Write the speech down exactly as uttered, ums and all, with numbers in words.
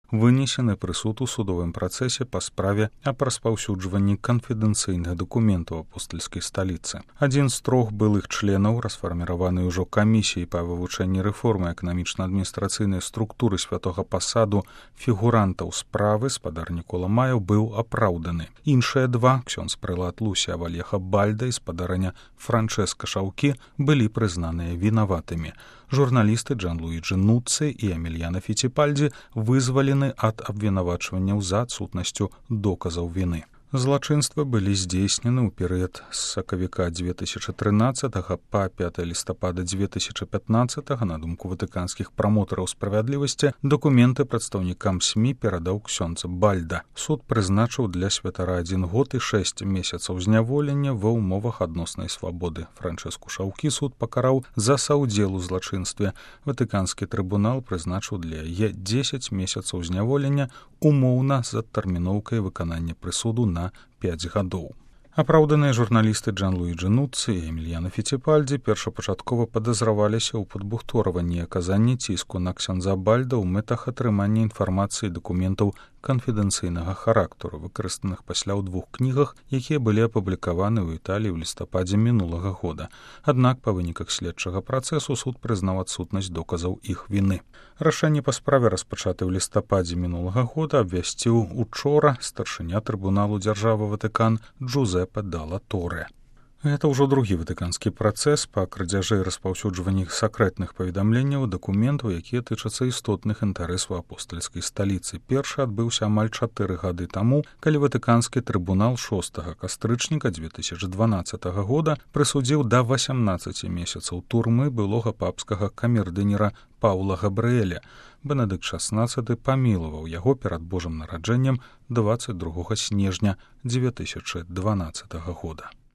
вынесены прысуд у судовым працэсе па справе аб распаўсюджванні канфідэнцыйных дакументаў апостальскай сталіцы. Адзін з трох былых членаў, расфарміраваны ўжо камісіяй па вывучэнні рэформы эканамічна-адміністрацыйнай структуры святога пасаду фігурантаў справы, спадар Нікола Маяў, быў апраўданы. Іншыя два, ксёндз прэлат Лусія Вальеха Бальда і спадарыня Франчэска Шаўкі, былі прызнаныя вінаватымі. Журналісты Джан-Луіджы Нуцци і Эмільяна Фіціпальдзі вызвалены ад абвінавачванняў за адсутнасцю доказаў віны. Злачынствы былі здзейснены ў перыяд з сакавіка дзве тысячы трынаццатага па пятае лістапада дзве тысячы пятнаццатага. На думку ватыканскіх прамотараў справядлівасці, дакументы прадстаўнікам СМІ перадаў ксёндз Бальда. Суд прызначыў для святара адзін год і шэсць месяцаў зняволення ва ўмовах адноснай свабоды. Франчэску Шаўкі суд пакараў за саўдзел у злачынстве. Ватыканскі трыбунал прызначыў для яе дзесяць месяцаў зняволення умоўна з адтэрміноўкай выканання прысуду на пяць гадоў. Апраўданыя журналісты Джан-Луіджы Нуцци і Эмільяна Фіціпальдзі першапачаткова падазраваліся ў падбухторванні і аказанні ціску на ксяндза Бальда ў мэтах атрымання інфармацыі дакументаў канфідэнцыйнага характару, выкарыстаных пасля ў двух кнігах, якія былі апублікаваны ў Італіі ў лістападзе мінулага года. Аднак па выніках следчага працэсу суд прызнаў адсутнасць доказаў іх віны. Рашэнне па справе, распачаты ў лістападзе мінулага года, абвясціў учора старшыня трыбуналу дзяржавы Ватыкан Джузеппе Далла Торе. Гэта ўжо другі ватыканскі працэс па крадзяжы і распаўсюджванні сакрэтных паведамленняў і дакументаў, якія тычацца істотных інтарэсаў апостальскай сталіцы. Першы адбыўся амаль чатыры гады таму, калі ватыканскі трыбунал шостага кастрычніка дзве тысячы дванаццатага года прысудзіў да васямнаццаці месяцаў турмы былога папскага камердынера Паўла Габрыэля. Бенедыкт шаснаццаты памілаваў яго перад Божым нараджэннем дваццаць другога снежня дзве тысячы дванаццатага года.